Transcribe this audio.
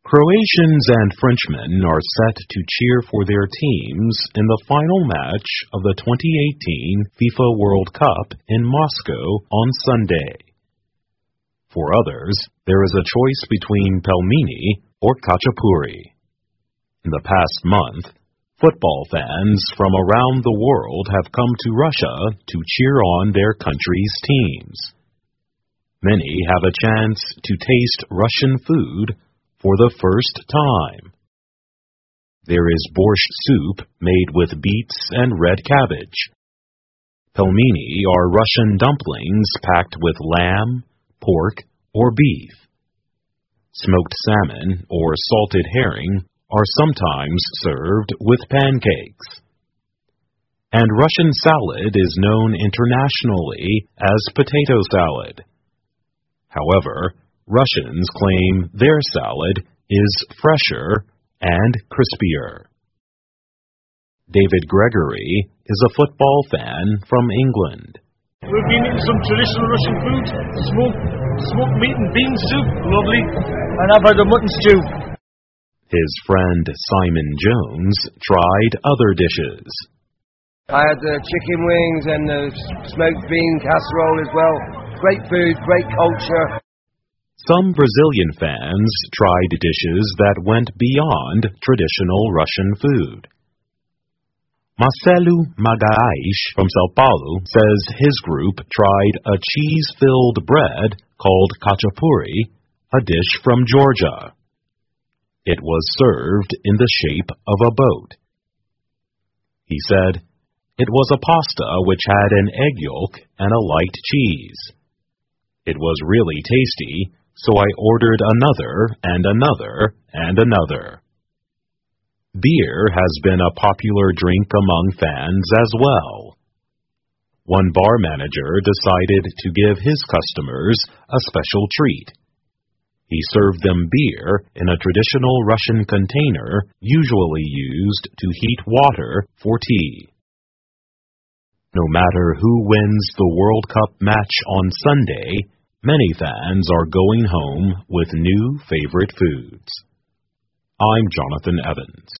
Croatians and Frenchmen are set to cheer for their teams in the final match of the 2018 FIFA World Cup in Moscow on Sunday. For others, there is a choice between pelmeni or khachapuri. In the past month, football fans from around the world have come to Russia to cheer on their country's teams. Many have a chance to taste Russian food for the first time. There is borscht soup made with beets and red cabbage. Pelmeni are Russian dumplings packed with lamb, pork, or beef. Smoked salmon or salted herring are sometimes served with pancakes. And Russian salad is known internationally as potato salad. However, Russians claim their salad is fresher and crispier. David Gregory is a football fan from England. We've been eating some traditional Russian food, smoked meat and bean soup, lovely, and I've had a mutton stew. His friend Simon Jones tried other dishes. I had the chicken wings and the smoked bean casserole as well. Great food, great culture. Some Brazilian fans tried dishes that went beyond traditional Russian food. Marcelo Magalhães from São Paulo says his group tried a cheese-filled bread called khachapuri, a dish from Georgia. It was served in the shape of a boat. He said, it was a pasta which had an egg yolk and a light cheese. It was really tasty, so I ordered another and another and another. Beer has been a popular drink among fans as well. One bar manager decided to give his customers a special treat. He served them beer in a traditional Russian container usually used to heat water for tea. No matter who wins the World Cup match on Sunday, many fans are going home with new favorite foods. I'm Jonathan Evans.